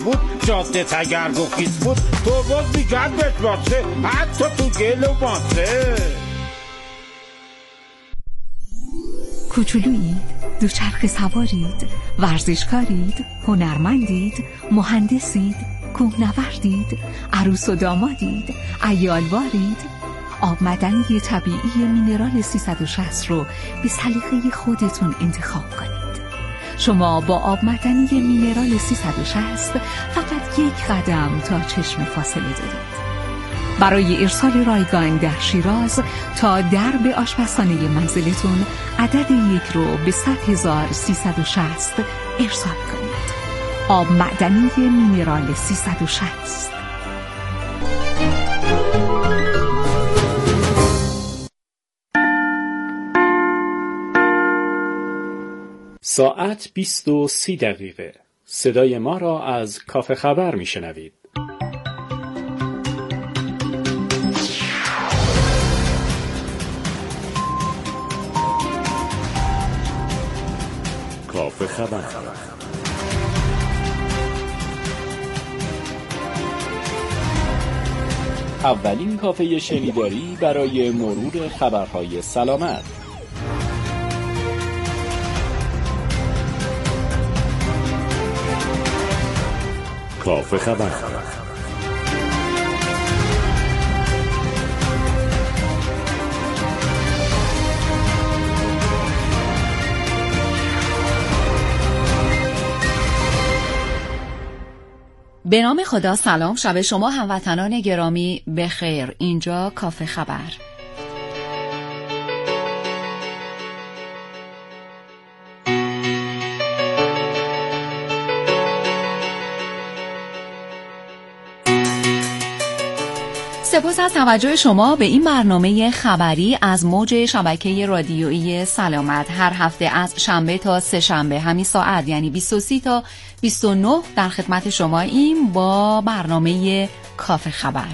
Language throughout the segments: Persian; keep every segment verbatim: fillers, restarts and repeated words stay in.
بود، جاده تگرگ و خیز بود، تو باز میگرد بشباسه حتی تو گل و ماسه. کوچولویید، دوچرخه سوارید، ورزشکارید، هنرمندید، مهندسید، کوهنوردید، عروس و دامادید، عیالوارید. آب معدنی طبیعی مینرال سیصد و شصت رو به سلیقه خودتون انتخاب کنید. شما با آب معدنی مینرال سیصد و شصت فقط یک قدم تا چشم فاصله دارید. برای ارسال رایگان در شیراز تا درب آشپزخانه منزلتون عدد یک رو به صد هزار و سیصد و شصت ارسال کنید. آب معدنی مینرال سیصد و شصت. ساعت بیست و سی دقیقه. صدای ما را از کافه خبر میشنوید. کافه خبر. اولین کافه شنیداری برای مرور خبرهای سلامت. کافه خبر. به نام خدا. سلام، شب شما هموطنان گرامی بخیر. اینجا کافه خبر. سپاس از توجه شما به این برنامه خبری از موج شبکه رادیویی سلامت. هر هفته از شنبه تا سه شنبه همین ساعت یعنی بیست و سه تا بیست و نه در خدمت شما ایم با برنامه کافه خبر.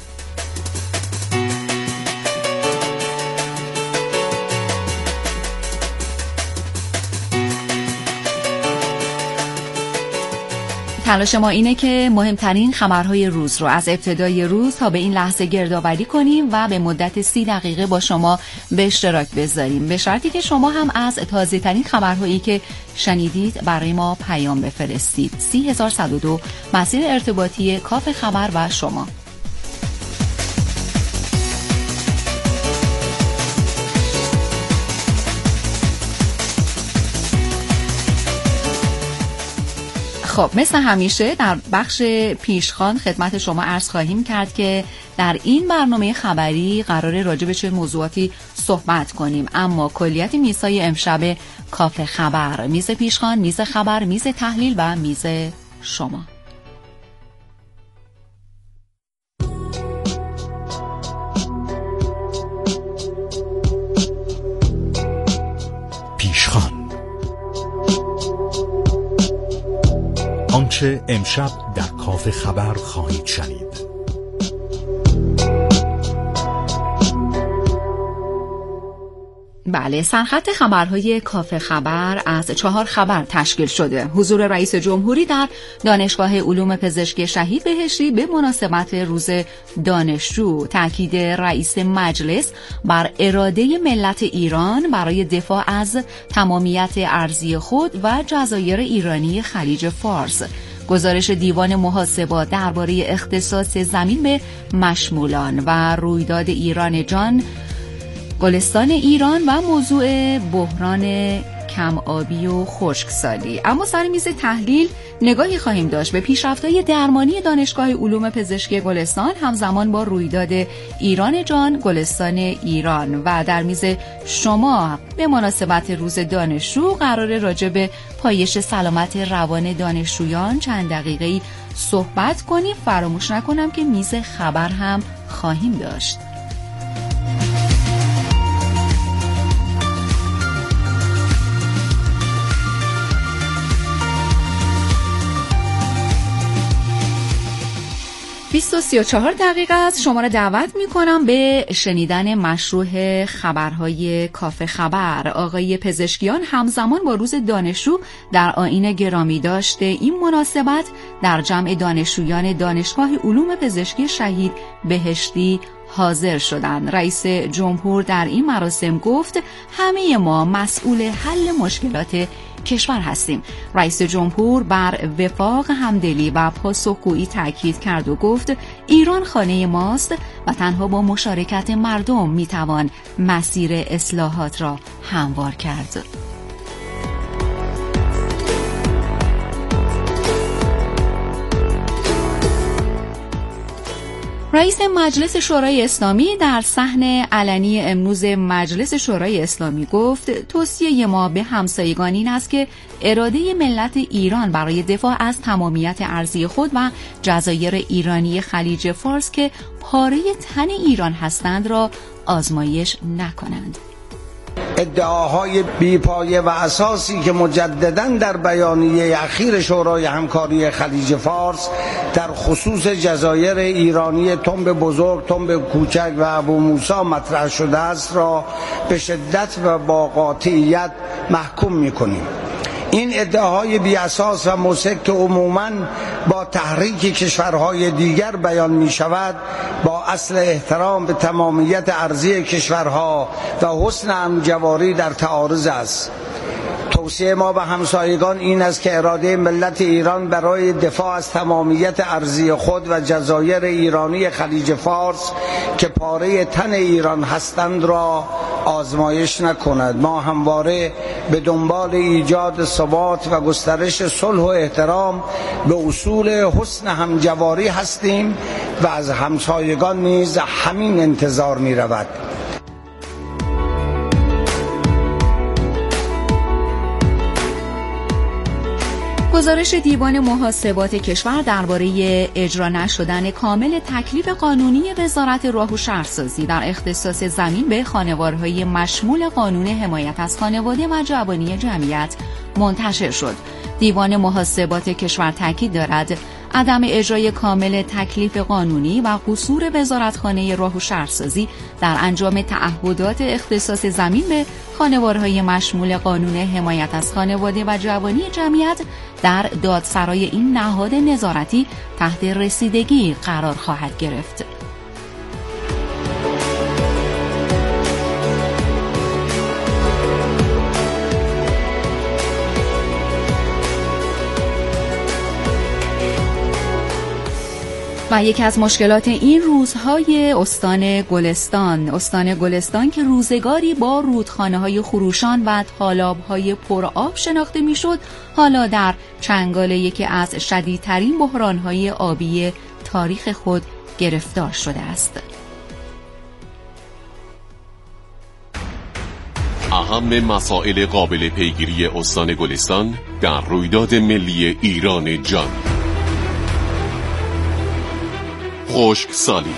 تلاش ما اینه که مهمترین خبرهای روز رو از ابتدای روز تا به این لحظه گردآوری کنیم و به مدت سی دقیقه با شما به اشتراک بذاریم، به شرطی که شما هم از تازه ترین خبرهایی که شنیدید برای ما پیام بفرستید. سی هزار و صد و دو مسیر ارتباطی کافه خبر و شما. خب مثل همیشه در بخش پیشخوان خدمت شما عرض خواهیم کرد که در این برنامه خبری قراره راجع به چه موضوعاتی صحبت کنیم، اما کلیت میزهای امشب کافه خبر، میز پیشخوان، میز خبر، میز تحلیل و میز شما. پیشخوان. آنچه امشب در کافه خبر خواهید شنید. بله، سرخط خبرهای کافه خبر از چهار خبر تشکیل شده. حضور رئیس جمهوری در دانشگاه علوم پزشکی شهید بهشتی به مناسبت روز دانشجو، تاکید رئیس مجلس بر اراده ملت ایران برای دفاع از تمامیت ارضی خود و جزایر ایرانی خلیج فارس، گزارش دیوان محاسبات درباره اختصاص زمین به مشمولان و رویداد ایران جان گلستان ایران و موضوع بحران کم آبی و خشکسالی. اما سر میز تحلیل نگاهی خواهیم داشت به پیشرفت‌های درمانی دانشگاه علوم پزشکی گلستان همزمان با رویداد ایران جان گلستان ایران. و در میز شما به مناسبت روز دانشجو قرار راجع به پایش سلامت روان دانشجویان چند دقیقه‌ای صحبت کنیم. فراموش نکنم که میز خبر هم خواهیم داشت. بیست و سی و چهار دقیقه است. شما را دعوت می کنم به شنیدن مشروع خبرهای کافه خبر. آقای پزشکیان همزمان با روز دانشجو در آیین گرامی داشته این مناسبت در جمع دانشجویان دانشگاه علوم پزشکی شهید بهشتی حاضر شدند. رئیس جمهور در این مراسم گفت همه ما مسئول حل مشکلات کشور هستیم. رئیس جمهور بر وفاق، همدلی و پاسخگویی تاکید کرد و گفت ایران خانه ماست و تنها با مشارکت مردم میتوان مسیر اصلاحات را هموار کرد. رئیس مجلس شورای اسلامی در صحن علنی امروز مجلس شورای اسلامی گفت توصیه ما به همسایگان این است که اراده ملت ایران برای دفاع از تمامیت ارضی خود و جزایر ایرانی خلیج فارس که پاره تن ایران هستند را آزمایش نکنند. ادعاهای بی‌پایه و اساسی که مجدداً در بیانیه اخیر شورای همکاری خلیج فارس در خصوص جزایر ایرانی تنب بزرگ، تنب کوچک و ابو موسی مطرح شده است را به شدت و با قاطعیت محکوم می‌کنیم. این ادعاهای بی اساس و مسک که عموماً با تحریک کشورهای دیگر بیان می شود با اصل احترام به تمامیت ارضی کشورها و حسن همجواری در تعارض است. توصیه ما به همسایگان این است که اراده ملت ایران برای دفاع از تمامیت ارضی خود و جزایر ایرانی خلیج فارس که پاره تن ایران هستند را آزمایش نکند. ما همواره به دنبال ایجاد ثبات و گسترش صلح و احترام به اصول حسن همجواری هستیم و از همسایگان نیز همین انتظار می رود. گزارش دیوان محاسبات کشور درباره اجرا نشدن کامل تکلیف قانونی وزارت راه و شهرسازی در اختصاص زمین به خانوارهای مشمول قانون حمایت از خانواده و جوانی جمعیت منتشر شد. دیوان محاسبات کشور تاکید دارد عدم اجرای کامل تکلیف قانونی و قصور وزارتخانه راه و شهرسازی در انجام تعهدات اختصاص زمین به خانوارهای مشمول قانون حمایت از خانواده و جوانی جمعیت در دادسرای این نهاد نظارتی تحت رسیدگی قرار خواهد گرفت. و یکی از مشکلات این روزهای استان گلستان استان گلستان که روزگاری با رودخانه‌های خروشان و تالاب‌های پرآب شناخته می‌شد، حالا در چنگال یکی از شدیدترین بحران‌های آبی تاریخ خود گرفتار شده است. اهم مسائل قابل پیگیری استان گلستان در رویداد ملی ایران جان. خشکسالی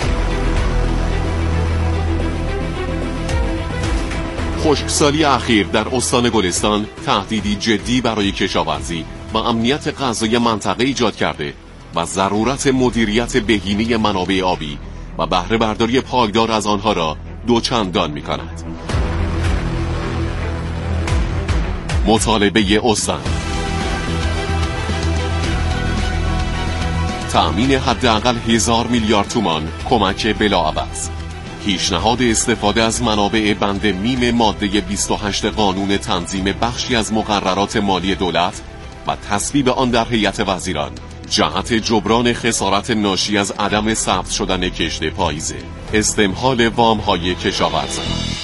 خشکسالی اخیر در استان گلستان تهدیدی جدی برای کشاورزی و امنیت غذایی منطقه ایجاد کرده و ضرورت مدیریت بهینه منابع آبی و بهره برداری پایدار از آنها را دوچندان می کند. مطالبه استان: تأمین حداقل هزار میلیارد تومان کمک بلاعوض، پیشنهاد استفاده از منابع بند میم ماده بیست و هشت قانون تنظیم بخشی از مقررات مالی دولت و تصویب آن در هیئت وزیران جهت جبران خسارت ناشی از عدم ثبت شدن کشت پاییزه، استمهال وام‌های کشاورزان.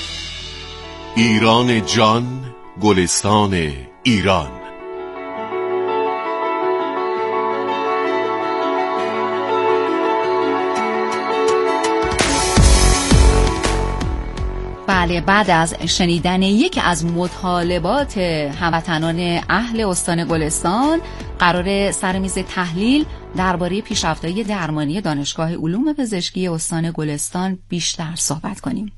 ایران جان، گلستان ایران. بله، بعد از شنیدن یکی از مطالبات هموطنان اهل استان گلستان، قرار سر میز تحلیل درباره پیشرفت‌های درمانی دانشگاه علوم پزشکی استان گلستان بیشتر صحبت کنیم.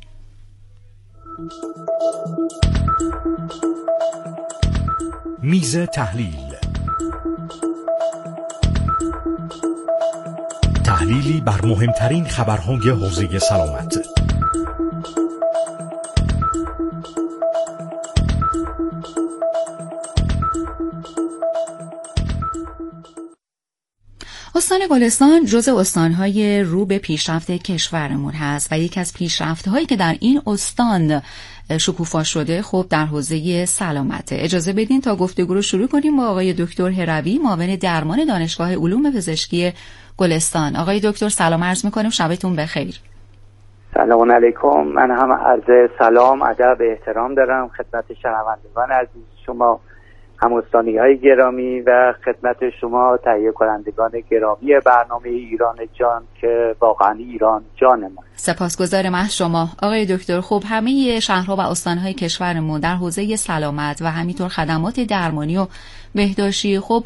میز تحلیل. تحلیل تحلیلی بر مهمترین خبرهای حوزه سلامت. استان گلستان جزء استانهای رو به پیشرفت کشورمون هست و یکی از پیشرفت‌هایی که در این استان شکوفا شده خب در حوزه سلامت. اجازه بدین تا گفتگو رو شروع کنیم با آقای دکتر هروی، معاون درمان دانشگاه علوم پزشکی گلستان. آقای دکتر سلام عرض می‌کنیم، شبتون بخیر. سلام علیکم. من هم عرض سلام، ادب، احترام دارم خدمت شنوندگان عزیز شما، هم‌استانی‌های گرامی و خدمت شما تهیه کنندگان گرامی برنامه ایران جان که واقعا ایران جان ما. سپاسگزارم از شما آقای دکتر. خب همه شهرها و استان‌های کشورمون در حوزه سلامت و همینطور خدمات درمانی و بهداشتی خب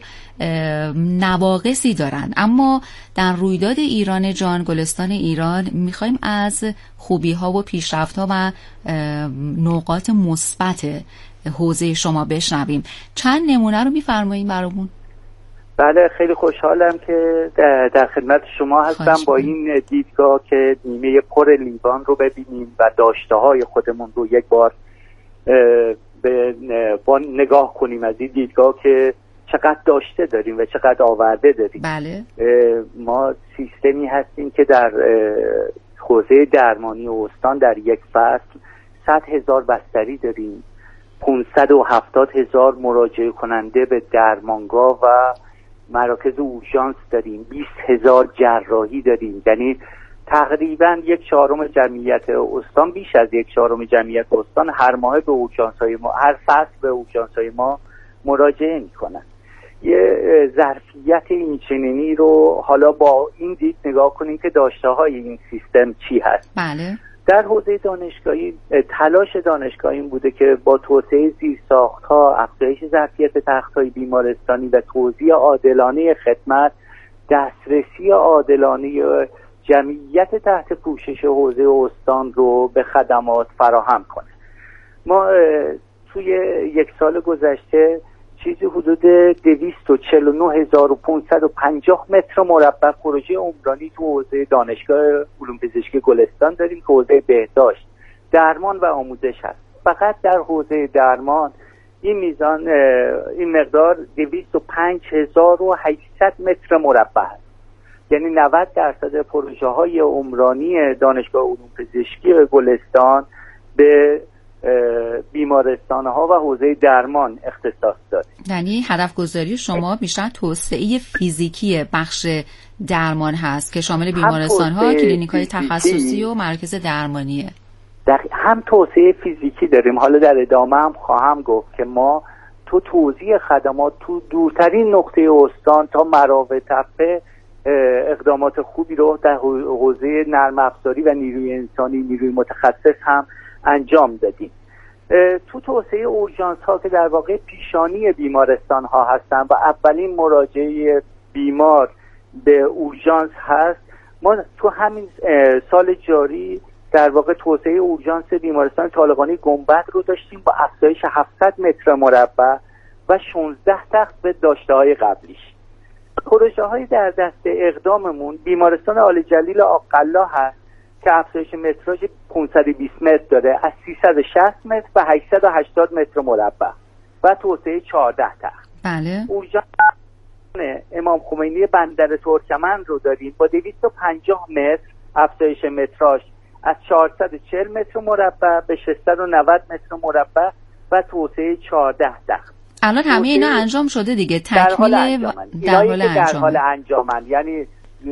نواقصی دارن، اما در رویداد ایران جان، گلستان ایران، میخوایم از خوبی‌ها و پیشرفت‌ها و نقاط مثبت حوزه شما بشنویم. چند نمونه رو میفرمایید برامون؟ بله، خیلی خوشحالم که در خدمت شما هستم با این دیدگاه که نیمه پر لیوان رو ببینیم و داشته‌های خودمون رو یک بار به با نگاه کنیم از این دیدگاه که چقدر داشته داریم و چقدر آورده داریم. بله. ما سیستمی هستیم که در حوزه درمانی استان در یک فصل صد هزار بستری داریم، پانصد و هفتاد هزار مراجعه کننده به درمانگاه و مراکز اورژانس داریم، بیست هزار جراحی داریم. یعنی تقریبا یک چهارم جمعیت استان، بیش از یک چهارم جمعیت استان هر ماه به اورژانس‌های ما، هر فصل به اورژانس‌های ما مراجعه می‌کنن. یه ظرفیت این چنینی رو حالا با این دید نگاه کنیم که داشته‌های این سیستم چی هست. بله. در حوزه دانشگاهی تلاش دانشگاهی این بوده که با توسعه زیرساخت‌ها، افزایش ظرفیت تخت‌های بیمارستانی و توزیع عادلانه خدمت، دسترسی عادلانه جمعیت تحت پوشش حوزه استان رو به خدمات فراهم کنه. ما توی یک سال گذشته چیزی حدود دویست و چهل و نه هزار و پانصد و پنجاه متر مربع پروژه عمرانی تو حوزه دانشگاه علوم پزشکی گلستان داریم که حوزه بهداشت، درمان و آموزش هست. فقط در حوزه درمان این میزان، این مقدار دویست و پنج هزار و هشتصد متر مربع هست. یعنی نود درصد پروژه های عمرانی دانشگاه علوم پزشکی گلستان به بیمارستان ها و حوزه درمان اختصاص داره. یعنی هدف گذاری شما بیشتر توسعه فیزیکی بخش درمان هست که شامل بیمارستان ها، کلینیک های تخصصی و مرکز درمانیه. هم توسعه فیزیکی داریم. حالا در ادامه هم خواهم گفت که ما تو توزیع خدمات تو دورترین نقطه استان تا مراوه تپه اقدامات خوبی رو در حوزه نرم افزاری و نیروی انسانی، نیروی متخصص هم انجام دادیم. تو توسعه اورژانس ها که در واقع پیشانی بیمارستان ها هستن و اولین مراجعه بیمار به اورژانس هست، ما تو همین سال جاری در واقع توسعه اورژانس بیمارستان طالقانی گنبد رو داشتیم با افزایش هفتصد متر مربع و شانزده تخت به داشته های قبلیش. پروژه های در دست اقداممون بیمارستان آل جلیل آق‌الله هست که افزایش متراژ پانصد و بیست متر داره، از سیصد و شصت متر و هشتصد و هشتاد متر مربع و توسعه چهارده تخت. بله. اورژانس امام خمینی بندر ترکمن رو داریم با دویست و پنجاه متر افزایش متراژ از چهارصد و چهل متر مربع به ششصد و نود متر مربع و توسعه چهارده تخت. الان همه اینا انجام شده دیگه، تکمیل در حال انجامن. در حال انجام. در حال انجامن. یعنی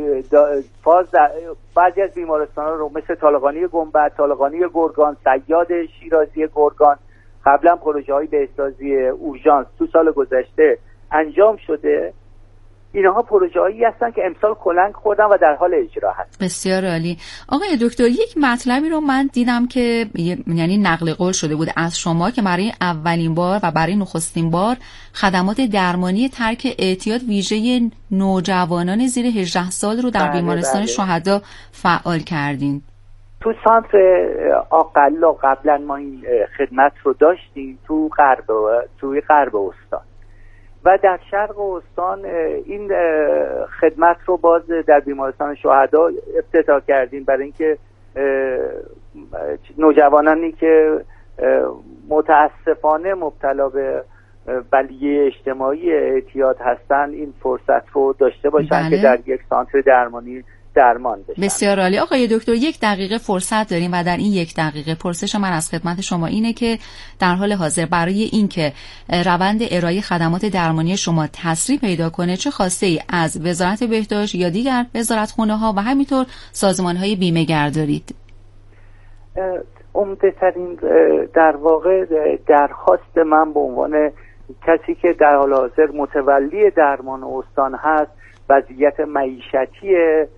فاز بعضی از بیمارستان ها رو مثل طالقانی گنبد، طالقانی گرگان، صیاد شیرازی گرگان قبلا پروژه های بهسازی اورژانس تو سال گذشته انجام شده. اینها پروژه هایی هستن که امسال کلنگ خوردن و در حال اجرا هست. بسیار عالی. آقای دکتر، یک مطلبی رو من دیدم که یعنی نقل قول شده بود از شما که برای اولین بار و برای نخستین بار خدمات درمانی ترک اعتیاد ویژه نوجوانان زیر هجده سال رو در بله بیمارستان بله. شهدا فعال کردین. تو سانتر آق‌الله قبلا ما این خدمت رو داشتیم تو غرب توی غرب استان. و در شرق استان این خدمت رو باز در بیمارستان شهدا افتتاح کردیم برای اینکه نوجوانانی که متاسفانه مبتلا به بلیه اجتماعی اعتیاد هستن این فرصت رو داشته باشن بله. که در یک سانتر درمانی درمان بشن. بسیار عالی. آقای دکتر یک دقیقه فرصت داریم و در این یک دقیقه پرسش من از خدمت شما اینه که در حال حاضر برای اینکه روند ارائه خدمات درمانی شما تسریع پیدا کنه چه خواسته ای از وزارت بهداشت یا دیگر وزارتخانه‌ها و همینطور سازمان‌های بیمه‌گر دارید؟ عمده ترین در واقع درخواست من به عنوان کسی که در حال حاضر متولی درمان استان هست وضعیت معیشتی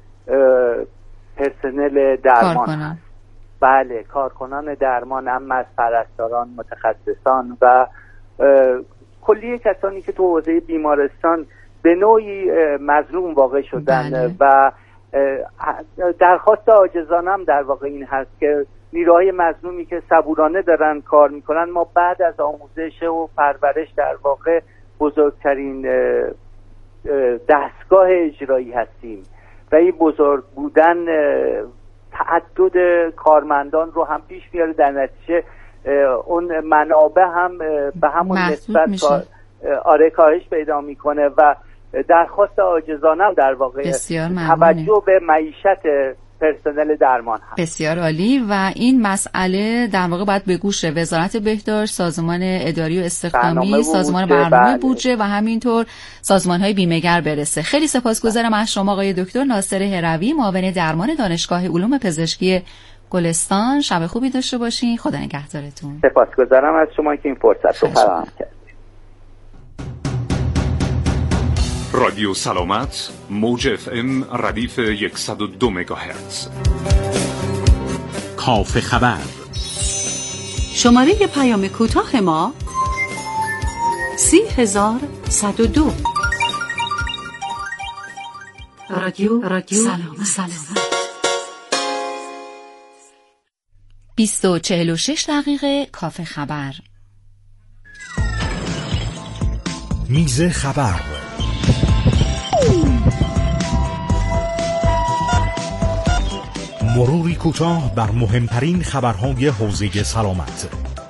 پرسنل درمان هست. بله، کارکنان درمان، اما از پرستاران، متخصصان و کلیه کسانی که تو حوزه بیمارستان به نوعی مظلوم واقع شدن. بله. و درخواست عاجزانم در واقع این هست که نیروهای مظلومی که صبورانه دارن کار میکنن، ما بعد از آموزش و پرورش در واقع بزرگترین دستگاه اجرایی هستیم و این بزرگ بودن تعدد کارمندان رو هم پیش میاره، در نتیجه اون منابع هم به همون نسبت آره کاهش پیدا میکنه و درخواست عاجزانه در واقع توجه به معیشت پرسنل درمان هست. بسیار عالی. و این مسئله در واقع باید به گوش وزارت بهداشت، سازمان اداری و استخدامی، سازمان برنامه بودجه و همینطور سازمان‌های بیمه‌گر برسه. خیلی سپاسگزارم از شما آقای دکتر ناصر هروی، معاون درمان دانشگاه علوم پزشکی گلستان. شب خوبی داشته باشین. خدا نگهدارتون. سپاسگزارم از شما که این فرصت رو فراهم کردید. رادیو سلامت، موج اف ام ردیف صد و دو مگاهرتز. کافه خبر. شماره پیام کوتاه ما سی هزار صد و دو. رادیو رادیو سلامت. سلامت. بیست و چهل و شش دقیقه کافه خبر. میز خبر. مروری کوتاه بر مهمترین خبرهای حوزه سلامت.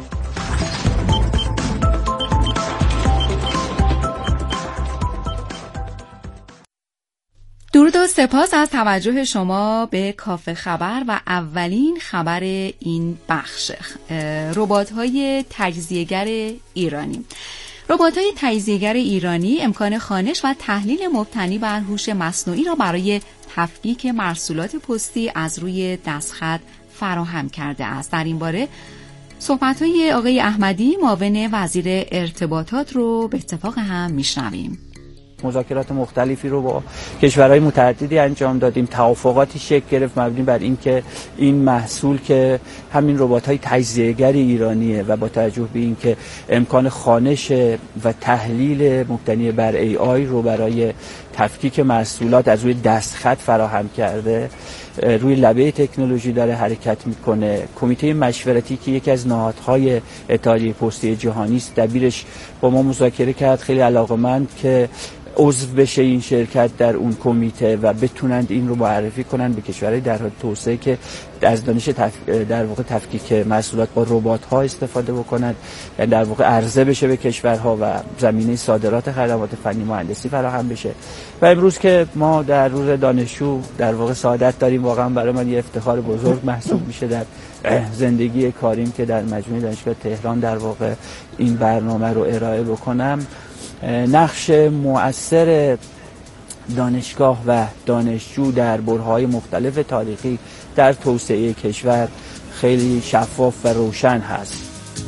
درود و سپاس از توجه شما به کافه خبر و اولین خبر این بخش. ربات‌های تجزیه‌گر ایرانی. ربات‌های تجزیه‌گر ایرانی امکان خوانش و تحلیل مبتنی بر هوش مصنوعی را برای تفکیک مرسولات پستی از روی دستخط فراهم کرده است. در این باره صحبت‌های آقای احمدی معاون وزیر ارتباطات رو به اتفاق هم میشنویم. مذاکرات مختلفی رو با کشورهای متعددی انجام دادیم، توافقاتی شکل گرفت مبنی بر اینکه این محصول که همین ربات‌های تجزیه‌گر ایرانیه و با توجه به اینکه امکان خوانش و تحلیل مبتنی بر ای آی رو برای تفکیک محصولات از روی دستخط فراهم کرده، روی لبه تکنولوژی داره حرکت میکنه. کمیته مشورتی که یکی از نهادهای اتحادیه پستی جهانی است، دبیرش با ما مذاکره کرد، خیلی علاقه‌مند که عضو بشه این شرکت در اون کمیته و بتونند این رو معرفی کنن به کشورهای در حال توسعه که از دانش تف... در واقع تفکیک محصولات با ربات‌ها استفاده بکنند، یعنی در واقع عرضه بشه به کشورها و زمینه صادرات خدمات فنی مهندسی فراهم بشه. و امروز که ما در روز دانشجو در واقع سعادت داریم، واقعا برای من یه افتخار بزرگ محسوب میشه در زندگی کاریم که در مجموعه دانشگاه تهران در واقع این برنامه رو ارائه بکنم. نقش مؤثر دانشگاه و دانشجو در برهه‌های مختلف تاریخی در توسعه کشور خیلی شفاف و روشن هست.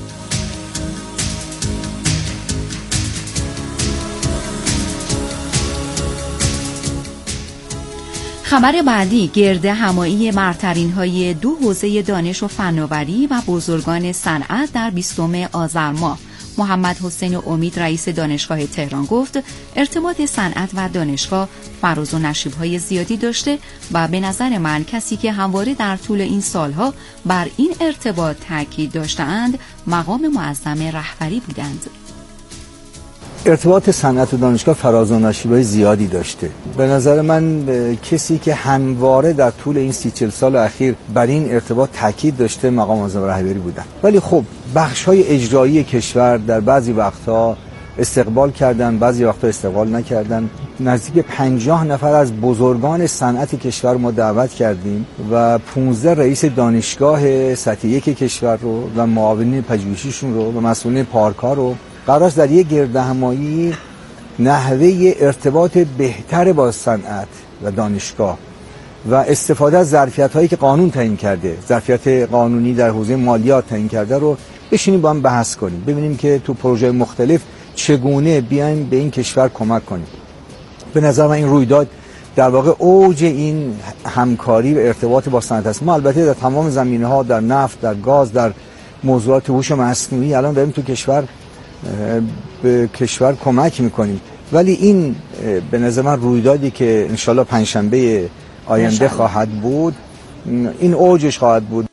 خبر بعدی گرد همایی برترین‌های دو حوزه دانش و فناوری و بزرگان صنعت در بیستم آذر ماه. محمد حسین امید رئیس دانشگاه تهران گفت ارتباط صنعت و دانشگاه فراز و نشیب‌های زیادی داشته و به نظر من کسی که همواره در طول این سالها بر این ارتباط تاکید داشته‌اند مقام معظم رهبری بودند. ارتباط صنعت و دانشگاه فراز و نشیب‌های زیادی داشته. به نظر من کسی که همواره در طول این سی چهل سال اخیر بر این ارتباط تاکید داشته مقام معظم رهبری بودن. ولی خب بخش‌های اجرایی کشور در بعضی وقتها استقبال کردن، بعضی وقتا استقبال نکردن. نزدیک پنجاه نفر از بزرگان صنعت کشور ما دعوت کردیم و پانزده رئیس دانشگاه سطح یک کشور رو و معاونین پژوهشیشون رو و مسئولین پارک‌ها رو قرار است در یک گردهمایی نحوه ارتباط بهتر با صنعت و دانشگاه و استفاده از ظرفیت‌هایی که قانون تعیین کرده، ظرفیت قانونی در حوزه مالیات تعیین کرده رو بشینیم با هم بحث کنیم، ببینیم که تو پروژه مختلف چگونه بیایم به این کشور کمک کنیم. به نظر من این رویداد در واقع اوج این همکاری و ارتباط با صنعت است. ما البته در تمام زمینه‌ها، در نفت، در گاز، در موضوعات هوش مصنوعی الان داریم تو کشور به کشور کمک میکنیم، ولی این به نظر من رویدادی که انشالله پنجشنبه آینده خواهد بود این اوجش خواهد بود.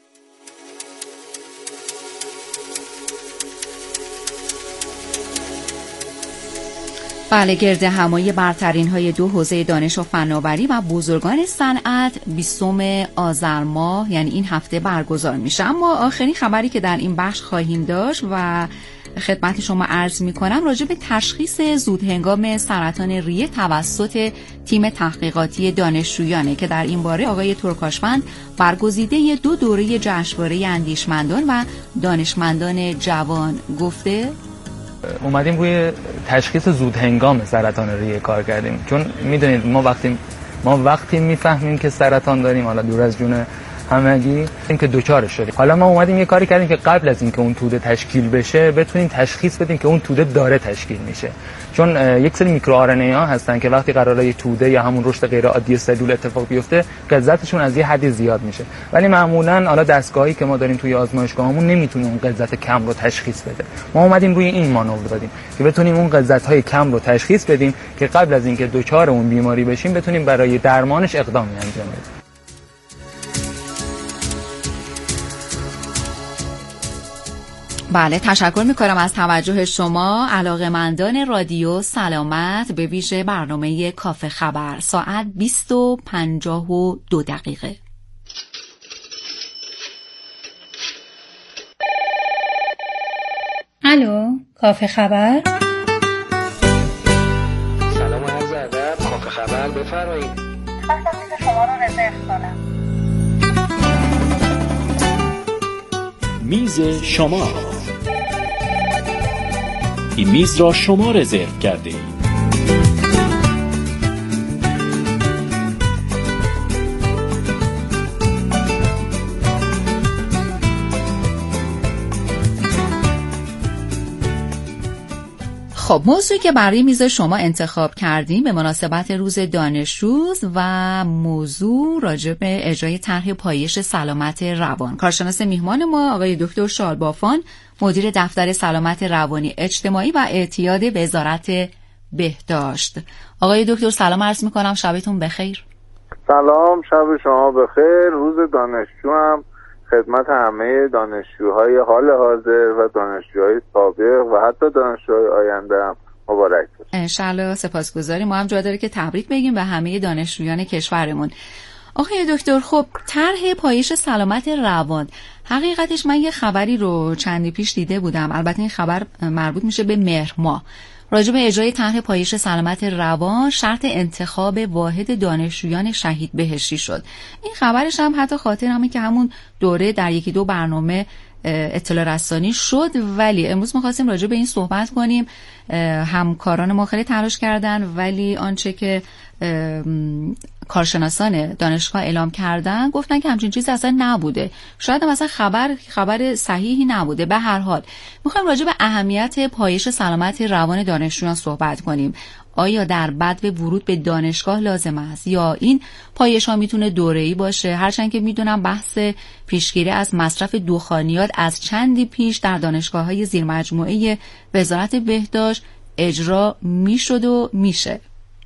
بله، گرد همایی برترین های دو حوزه دانش و فناوری و بزرگان صنعت بیستم آذر ماه یعنی این هفته برگزار میشه. اما آخرین خبری که در این بخش خواهیم داشت و خدمت شما عرض میکنم راجع به تشخیص زودهنگام سرطان ریه توسط تیم تحقیقاتی دانشجویانه که در این باره آقای ترکاشوند برگزیده دو دوره جشنواره اندیشمندان و دانشمندان جوان گفته اومدیم روی تشخیص زودهنگام سرطان ریه کار کردیم، چون میدونید ما وقتی ما وقتی میفهمیم که سرطان داریم، حالا دور از جون همگی این که دوچارش شدیم، حالا ما اومدیم یه کاری کردیم که قبل از اینکه اون توده تشکیل بشه بتونیم تشخیص بدیم که اون توده داره تشکیل میشه، چون یک سری میکرو آر ان ای ها هستن که وقتی قراره یه توده یا همون رشد غیر عادی سلول اتفاق بیفته غلظتشون از یه حدی زیاد میشه، ولی معمولا حالا دستگاهی که ما داریم توی آزمایشگاهمون نمیتونه اون غلظت کم رو تشخیص بده. ما اومدیم روی این مانور دادیم که بتونیم اون غلظت‌های کم رو تشخیص بدیم که قبل از اینکه دچار اون بیماری بشیم بتونیم برای درمانش اقدامی انجام بدیم. بله، تشکر میکنم از توجه شما علاقه‌مندان رادیو سلامت، به ویژه برنامه کافه خبر ساعت بیست و پنجاه و دو دقیقه. الو، کافه خبر. سلام و عرض ادب، کافه خبر بفرمایید. خواستم میز شما رو رزرو کنم. میز شما. این میز را شما رزرو کرده اید. خب، موضوعی که برای میز شما انتخاب کردیم به مناسبت روز دانشجوست و موضوع راجع به اجرای طرح پایش سلامت روان. کارشناس میهمان ما آقای دکتر شالبافان، مدیر دفتر سلامت روانی اجتماعی و اعتیاد وزارت بهداشت. آقای دکتر سلام عرض میکنم، شبتون بخیر. سلام، شب شما بخیر. روز دانشجو هم خدمت همه دانشجوهای حال حاضر و دانشجوهای سابق و حتی دانشجوهای آینده هم مبارک باشه. انشالله. سپاسگزاریم. ما هم جا داره که تبریک بگیم به همه دانشجویان کشورمون. آقای دکتر، خب طرح پایش سلامت روان، حقیقتش من یه خبری رو چندی پیش دیده بودم، البته این خبر مربوط میشه به مهر ماه، راجع به اجرای طرح پایش سلامت روان شرط انتخاب واحد دانشجویان شهید بهشتی شد. این خبرش هم حتی خاطرمه که همون دوره در یکی دو برنامه اطلاع رسانی شد، ولی امروز می‌خواستیم راجع به این صحبت کنیم. همکاران ما خیلی تلاش کردن، ولی آنچه که کارشناسان دانشگاه اعلام کردن گفتن که همچین چیزی اصلا نبوده، شاید هم اصلا خبر خبر صحیحی نبوده. به هر حال میخوایم راجع به اهمیت پایش سلامت روان دانشجویان صحبت کنیم. آیا در بدو ورود به دانشگاه لازم است یا این پایش ها میتونه دوره‌ای باشه؟ هرچند که میدونم بحث پیشگیری از مصرف دخانیات از چندی پیش در دانشگاه‌های زیرمجموعه وزارت بهداشت اجرا میشد و میشه.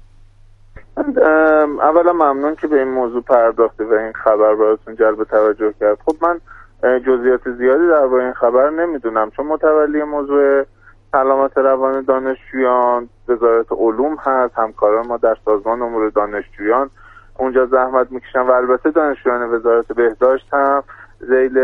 اولا ممنون که به این موضوع پرداخته و این خبر براتون جلب توجه کرد. خب من جزئیات زیادی درباره این خبر نمیدونم، چون متولی موضوع سلامت روان دانشجویان وزارت علوم هست، همکاران ما در سازمان امور دانشجویان اونجا زحمت میکشن و البته دانشجویان وزارت بهداشت هم ذیل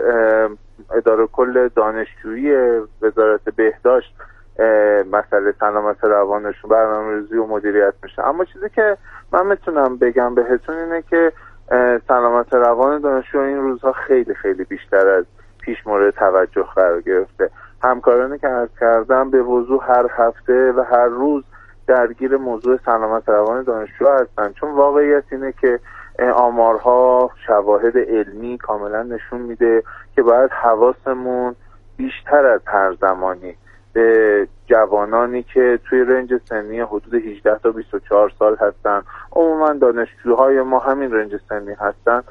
اداره کل دانشجویی وزارت بهداشت مسئله سلامت روانشون برنامه‌ریزی و مدیریت میشه. اما چیزی که من میتونم بگم بهتون اینه که سلامت روان دانشجو این روزها خیلی خیلی بیشتر از پیش مورد توجه قرار گرفته. همکارانی که عرض کردم به وضوح هر هفته و هر روز درگیر موضوع سلامت روان دانشجو هستن، چون واقعیت اینه که آمارها، شواهد علمی کاملا نشون میده که باید حواسمون بیشتر از هر زمانی به جوانانی که توی رنج سنی حدود هجده تا بیست و چهار سال هستن، عموما دانشجوهای ما همین رنج سنی هستن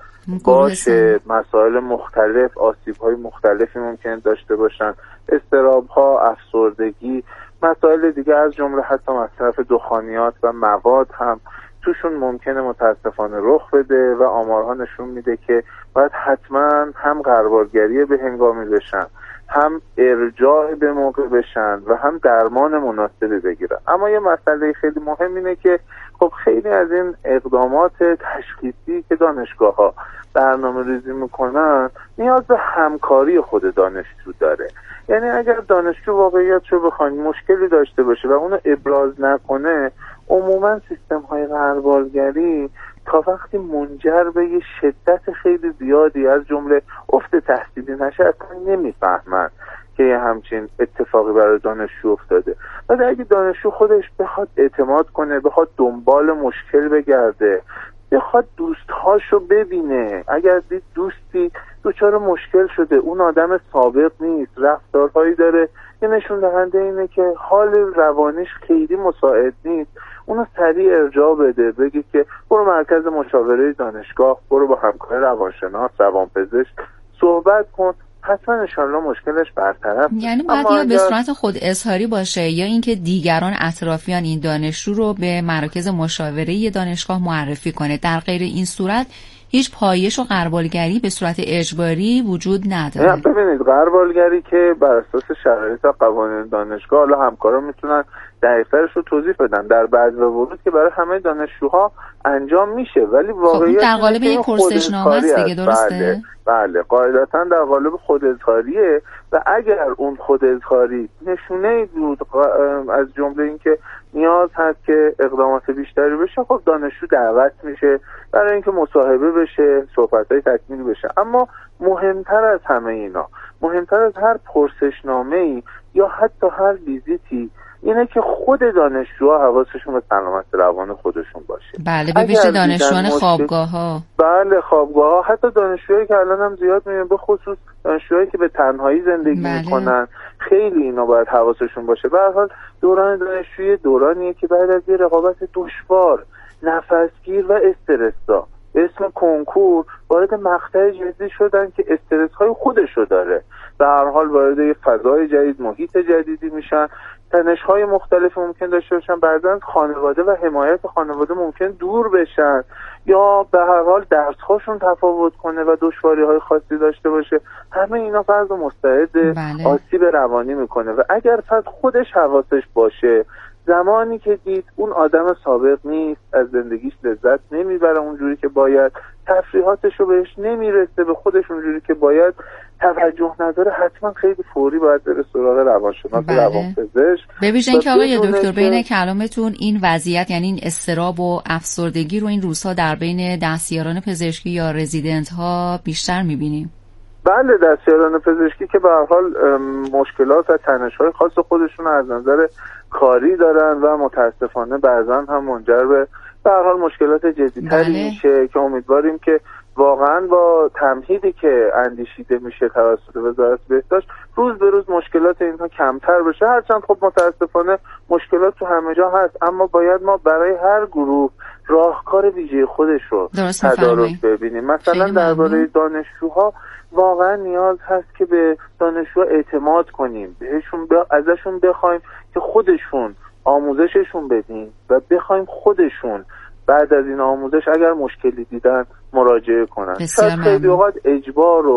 باشه. مسائل مختلف، آسیب‌های مختلفی ممکن داشته باشن، اضطراب‌ها، افسردگی، مسائل دیگه از جمله حتی مصرف دخانیات و مواد هم توشون ممکنه متاسفانه رخ بده و آمارها نشون میده که باید حتما هم غربالگری به هنگامی بشن، هم ارجاع به موقع بشن و هم درمان مناسبی بگیرن. اما یه مسئله خیلی مهم اینه که خب خیلی از این اقدامات تشخیصی که دانشگاه‌ها برنامه ریزی میکنن نیاز به همکاری خود دانشجو داره. یعنی اگر دانشجو واقعیتشو بخواین مشکلی داشته باشه و اونو ابراز نکنه، عموما سیستم های غربالگری تا وقتی منجر به یه شدت خیلی زیادی از جمله افت تحصیلی نشه اصلا نمیفهمن که یه همچین اتفاقی برای دانشجو افتاده. ولی اگه دانشجو خودش بخواد اعتماد کنه، بخواد دنبال مشکل بگرده، بخواد دوستهاشو ببینه، اگر دید دوستی دچار مشکل شده، اون آدم سابق نیست، رفتارهایی داره که نشون دهنده اینه که حال روانیش خیلی مساعد نیست، اونو سریع ارجاع بده، بگی که برو مرکز مشاوره دانشگاه، برو با همکار روانشناس، روانپزشک صحبت کن، حتما انشالله مشکلش برطرف. یعنی باید یا به صورت خود اظهاری باشه یا اینکه دیگران اطرافیان این دانشجو رو به مراکز مشاوره دانشگاه معرفی کنه. در غیر این صورت هیچ پایش و غربالگری به صورت اجباری وجود نداره. ببینید غربالگری که بر اساس شرایط و قوانین دانشگاه، حالا همکارا میتونن دقیق‌ترش رو توضیح بدن، در بعض ورود که برای همه دانشجوها انجام میشه، ولی واقعیت خب در قالب یک پرسشنامه است دیگه، درسته؟ بله بله قاعدتاً در قالب خود اظهاریه و اگر اون خود اظهاری نشونه بود از جمله اینکه نیاز هست که اقدامات بیشتری بشه، خب دانشجو دعوت میشه برای اینکه مصاحبه بشه، صحبت‌های تکمیلی بشه. اما مهمتر از همه اینا، مهمتر از هر پرسشنامه‌ای یا حتی هر ویزیتی اینه که خود دانشجوها حواسشون به سلامت روان خودشون باشه. بله، به ویژه دانشجویان خوابگاه‌ها. بله خوابگاه‌ها، حتی دانشجوهایی که الان هم زیاد میبینیم، به خصوص دانشجوهایی که به تنهایی زندگی بله. میکنن، خیلی اینا باید حواسشون باشه. به هر حال دوران دانشجویی دورانیه که بعد از یه رقابت دشوار، نفسگیر و استرس‌زا به اسم کنکور وارد مقطع جدی شدن که استرس های خودشو داره. به هر حال وارد یه فضای جدید، محیط جدیدی میشن، تنش های مختلف ممکن داشته باشن، بعضا خانواده و حمایت خانواده ممکن دور بشن، یا به هر حال درس هاشون تفاوت کنه و دشواری های خاصی داشته باشه. همه اینا فرد مستعد بله. آسیب روانی میکنه و اگر فرد خودش حواسش باشه، زمانی که دید اون آدم سابق نیست، از زندگیش لذت نمیبره اونجوری که باید، تفریحاتش رو بهش نمیرسه، به خودش اونجوری که باید توجه نداره، حتما خیلی فوری باید بره سراغ روانشناس و روانپزشک. ببینید اینکه آقای دکتر بین کلامتون این وضعیت، یعنی این اضطراب و افسردگی رو این روزها در بین دستیاران پزشکی یا رزیدنت ها بیشتر میبینیم. بله، دستیاران پزشکی که به هر حال مشکلات و تنش‌های خاص خودشون از نظر کاری دارن و متاسفانه بعضا هم منجر به به هر حال مشکلات جدی‌تری بله. میشه که امیدواریم که واقعا با تمهیدی که اندیشیده میشه توسط وزارت بهداشت روز به روز مشکلات اینها کمتر بشه. هرچند خب متاسفانه مشکلات تو همه جا هست، اما باید ما برای هر گروه راهکار ویژه خودش رو تدارک ببینیم. مثلا درباره دانشجوها واقعا نیاز هست که به دانشجوها اعتماد کنیم، بهشون ب... ازشون بخوایم که خودشون آموزششون بدیم و بخوایم خودشون بعد از این آموزش اگر مشکلی دیدن مراجعه کنن. شاید خیلی اوقات اجبار و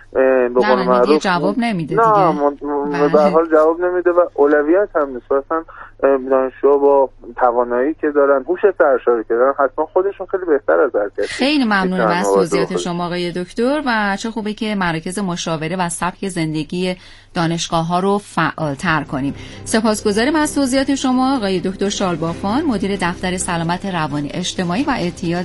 به قول معروف جواب نمیده نه دیگه. به هر حال جواب نمیده و اولویت هم نیست. مثلا دانشجو با توانایی که دارن، هوش سرشاری که دارن، حتما خودشون خیلی بهتر از هر کسی. خیلی ممنونم از توضیحات شما آقای دکتر و چه خوبه که مراکز مشاوره و سبک زندگی دانشگاه ها رو فعالتر کنیم. سپاسگزارم از توضیحات شما آقای دکتر شالبافان، مدیر دفتر سلامت روانی اجتماعی و اعتیاد